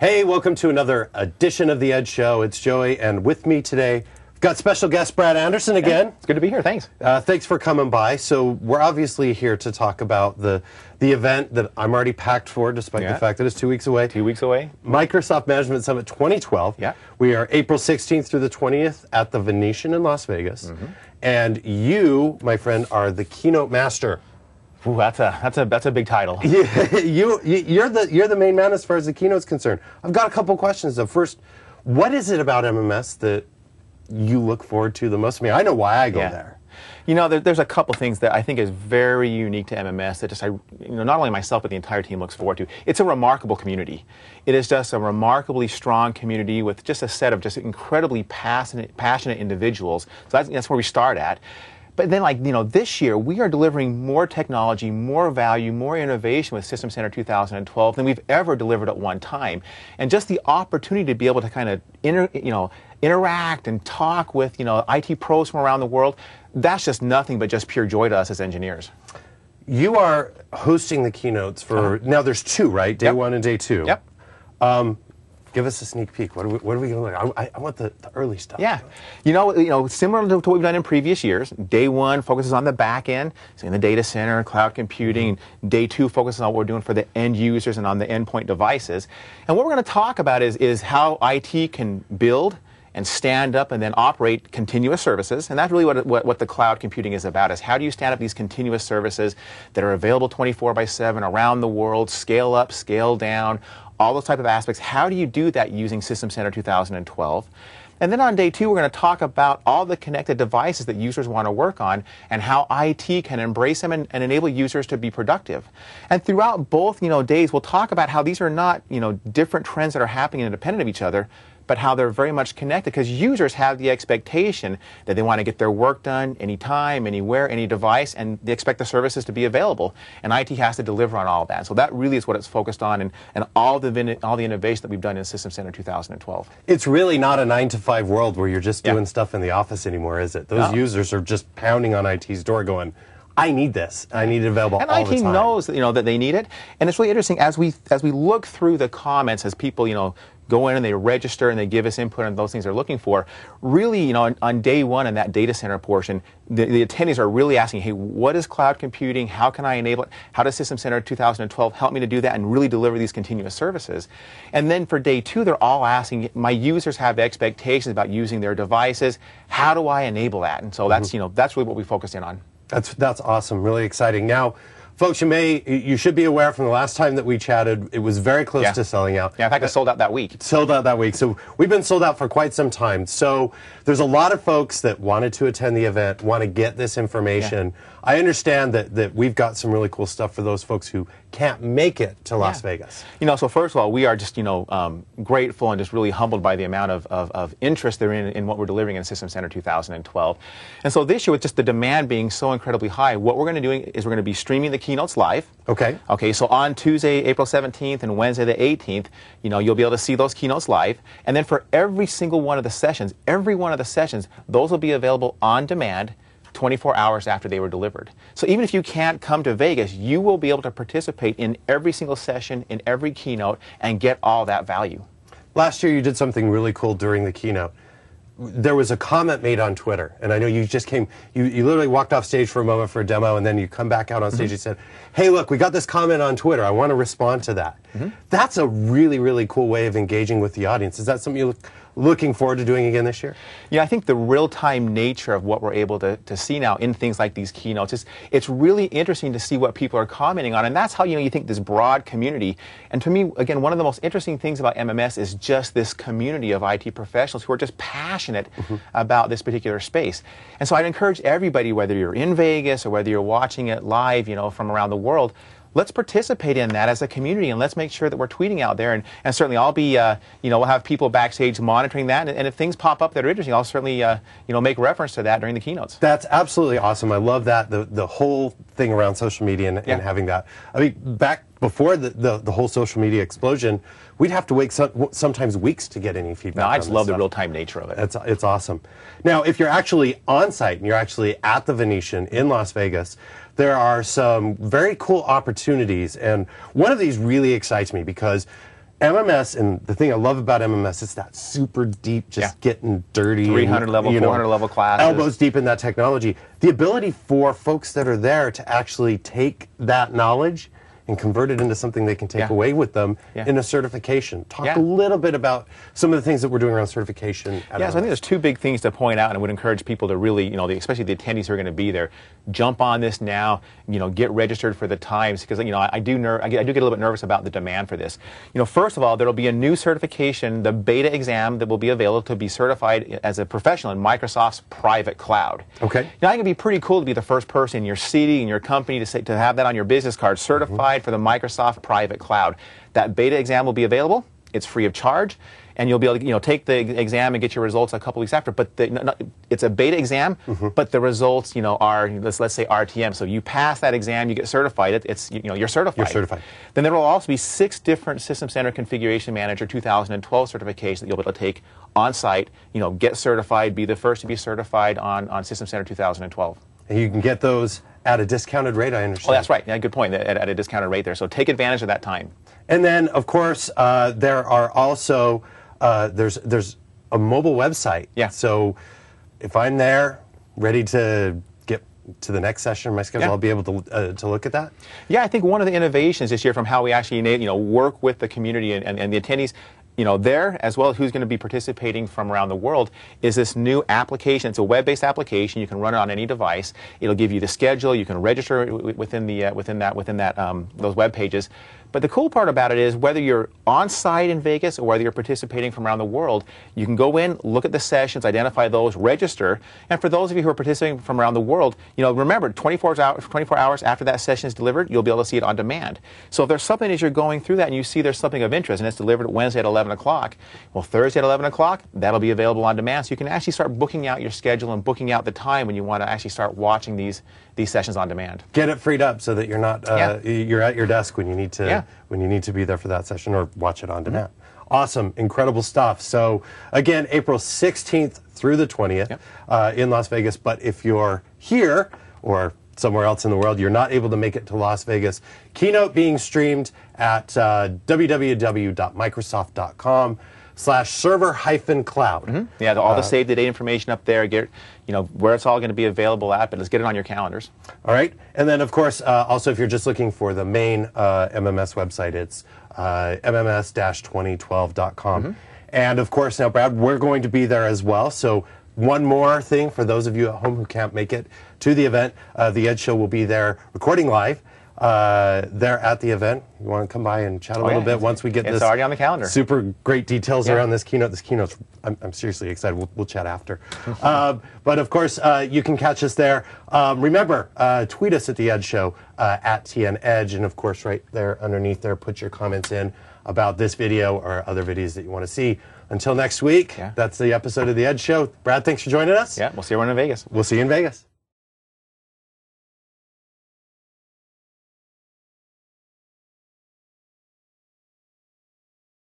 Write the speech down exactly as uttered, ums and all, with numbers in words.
Hey, welcome to another edition of The Ed Show. It's Joey, and with me today, we've got special guest Brad Anderson again. Yeah, it's good to be here, thanks. Uh, thanks for coming by. So we're obviously here to talk about the the event that I'm already packed for, despite Yeah. the fact that it's two weeks away. Two weeks away. Microsoft Management Summit twenty twelve. Yeah. We are April sixteenth through the twentieth at the Venetian in Las Vegas. Mm-hmm. And you, my friend, are the keynote master. Ooh, that's a that's a that's a big title. you, you you're the you're the main man as far as the keynote's concerned. I've got a couple questions though. First, what is it about M M S that you look forward to the most? I mean, I know why I go Yeah. there. You know, there, there's a couple things that I think is very unique to M M S that just I, you know, not only myself but the entire team looks forward to. It's a remarkable community. It is just a remarkably strong community with just a set of just incredibly passionate passionate individuals. So that's that's where we start at. But then, like, you know, this year, we are delivering more technology, more value, more innovation with System Center two thousand twelve than we've ever delivered at one time. And just the opportunity to be able to kind of, inter, you know, interact and talk with, you know, I T pros from around the world, that's just nothing but just pure joy to us as engineers. You are hosting the keynotes for, uh-huh. now there's two, right? Day Yep. one and day two. Yep. Um, give us a sneak peek. What are we, what are we going to look at? I, I want the, the early stuff. Yeah. You know, you know, similar to what we've done in previous years, day one focuses on the back end, so in the data center, cloud computing. Mm-hmm. Day two focuses on what we're doing for the end users and on the endpoint devices. And what we're going to talk about is, is how I T can build and stand up and then operate continuous services. And that's really what, what, what the cloud computing is about, is how do you stand up these continuous services that are available twenty-four by seven around the world, scale up, scale down, all those type of aspects. How do you do that using System Center two thousand twelve? And then on day two, we're going to talk about all the connected devices that users want to work on and how I T can embrace them and, and enable users to be productive. And throughout both, you know, days, we'll talk about how these are not, you know, different trends that are happening independent of each other, but how they're very much connected, because users have the expectation that they want to get their work done anytime, anywhere, any device, and they expect the services to be available. And I T has to deliver on all of that. So that really is what it's focused on, and, and all the all the innovation that we've done in System Center two thousand twelve. It's really not a nine to five world where you're just doing Yeah. stuff in the office anymore, is it? Those No. users are just pounding on I T's door going, I need this. I need it available and all the I T time. knows, you know, that they need it. And it's really interesting as we as we look through the comments, as people, you know, go in and they register and they give us input on those things they're looking for. Really, you know, on, on day one in that data center portion, the, the attendees are really asking, hey, what is cloud computing? How can I enable it? How does System Center two thousand twelve help me to do that and really deliver these continuous services? And then for day two, they're all asking, my users have expectations about using their devices. How do I enable that? And so that's, mm-hmm. you know, that's really what we focused in on. That's that's awesome. Really exciting. Now, folks, you may you should be aware from the last time that we chatted, it was very close Yeah. to selling out. Yeah, in fact, it sold out that week. Sold out that week. So we've been sold out for quite some time. So there's a lot of folks that wanted to attend the event, want to get this information. Yeah. I understand that that we've got some really cool stuff for those folks who can't make it to Las Yeah. Vegas. You know, so first of all, we are just, you know, um, grateful and just really humbled by the amount of, of, of interest there in, in what we're delivering in System Center two thousand twelve. And so this year, with just the demand being so incredibly high, what we're going to do is we're going to be streaming the keynotes live. Okay. Okay, so on Tuesday, April seventeenth and Wednesday the eighteenth, you know, you'll be able to see those keynotes live. And then for every single one of the sessions, every one of the sessions, those will be available on demand twenty-four hours after they were delivered. So even if you can't come to Vegas, you will be able to participate in every single session, in every keynote, and get all that value. Last year you did something really cool during the keynote. There was a comment made on Twitter, and I know you just came, you, you literally walked off stage for a moment for a demo, and then you come back out on stage mm-hmm. and said, hey, look, we got this comment on Twitter. I want to respond to that. Mm-hmm. That's a really, really cool way of engaging with the audience. Is that something you look looking forward to doing again this year? Yeah, I think the real-time nature of what we're able to, to see now in things like these keynotes is it's really interesting to see what people are commenting on, and that's how, you know, you think this broad community. And to me, again, one of the most interesting things about M M S is just this community of I T professionals who are just passionate mm-hmm. about this particular space. And so I'd encourage everybody, whether you're in Vegas or whether you're watching it live, you know, from around the world, let's participate in that as a community, and let's make sure that we're tweeting out there. And, and certainly I'll be, uh, you know, we'll have people backstage monitoring that. And, and if things pop up that are interesting, I'll certainly, uh, you know, make reference to that during the keynotes. That's absolutely awesome. I love that, the, the whole thing around social media and, Yeah. and having that. I mean, back before the, the, the whole social media explosion, we'd have to wait some, sometimes weeks to get any feedback. No, I on just this love the stuff. real-time nature of it. It's, it's awesome. Now, if you're actually on site and you're actually at the Venetian in Las Vegas, there are some very cool opportunities, and one of these really excites me because M M S, and the thing I love about M M S is that super deep, just Yeah. getting dirty. three hundred and, level, you know, four hundred level classes. Elbows deep in that technology. The ability for folks that are there to actually take that knowledge and convert it into something they can take Yeah. away with them Yeah. in a certification. Talk Yeah. a little bit about some of the things that we're doing around certification. At Yeah, so I think there's two big things to point out, and I would encourage people to really, you know, the, especially the attendees who are going to be there, jump on this now. You know, get registered for the times, because you know I, I do ner- I, get, I do get a little bit nervous about the demand for this. You know, first of all, there will be a new certification, the beta exam that will be available to be certified as a professional in Microsoft's private cloud. Okay. Now, I think it'd be pretty cool to be the first person in your city, in your company, to say, to have that on your business card, certified mm-hmm. for the Microsoft private cloud. That beta exam will be available. It's free of charge, and you'll be able to, you know, take the exam and get your results a couple weeks after. But the, no, it's a beta exam, mm-hmm. but the results, you know, are let's let's say R T M. So you pass that exam, you get certified. It, it's you know you're certified. You're certified. Then there will also be six different System Center Configuration Manager two thousand twelve certifications that you'll be able to take on site. You know, get certified, be the first to be certified on on System Center two thousand twelve. And you can get those at a discounted rate, I understand. Oh, that's right. Yeah, good point. At, at a discounted rate there. So take advantage of that time. And then, of course, uh, there are also uh, there's there's a mobile website. Yeah. So if I'm there, ready to get to the next session in my schedule, Yeah. I'll be able to uh, to look at that. Yeah, I think one of the innovations this year from how we actually you know work with the community and, and, and the attendees, you know, there, as well as who's going to be participating from around the world, is this new application. It's a web-based application. You can run it on any device. It'll give you the schedule. You can register within the uh, within that within that um, those web pages. But the cool part about it is whether you're on site in Vegas or whether you're participating from around the world, you can go in, look at the sessions, identify those, register. And for those of you who are participating from around the world, you know, remember, twenty-four hours, twenty-four hours after that session is delivered, you'll be able to see it on demand. So if there's something as you're going through that and you see there's something of interest and it's delivered Wednesday at eleven o'clock, well, Thursday at eleven o'clock, that'll be available on demand. So you can actually start booking out your schedule and booking out the time when you want to actually start watching these these sessions on demand. Get it freed up so that you're not uh, Yeah. you're at your desk when you need to Yeah. when you need to be there for that session or watch it on demand. Mm-hmm. Awesome, incredible stuff. So again, April sixteenth through the twentieth Yep. uh, in Las Vegas. But if you're here or somewhere else in the world, you're not able to make it to Las Vegas, keynote being streamed at uh, w w w dot microsoft dot com slash server hyphen cloud. Mm-hmm. Yeah, all the Uh, save the date information up there. Get you know where it's all going to be available at, but let's get it on your calendars. All right, and then of course, uh, also if you're just looking for the main uh, M M S website, it's uh, m m s dash twenty twelve dot com. Mm-hmm. And of course, now Brad, we're going to be there as well. So one more thing for those of you at home who can't make it to the event, uh, the Ed Show will be there recording live. Uh, there at the event. You want to come by and chat a Oh, little yeah. bit once we get It's this already on the calendar. super great details Yeah. around this keynote. This keynote's, I'm, I'm seriously excited. We'll, we'll chat after. uh, but of course, uh, you can catch us there. Um, remember, uh, tweet us at the Ed Show, uh, at T N Edge, and of course, right there underneath there, put your comments in about this video or other videos that you want to see. Until next week, Yeah. that's the episode of the Ed Show. Brad, thanks for joining us. Yeah, we'll see everyone in Vegas. We'll see you in Vegas.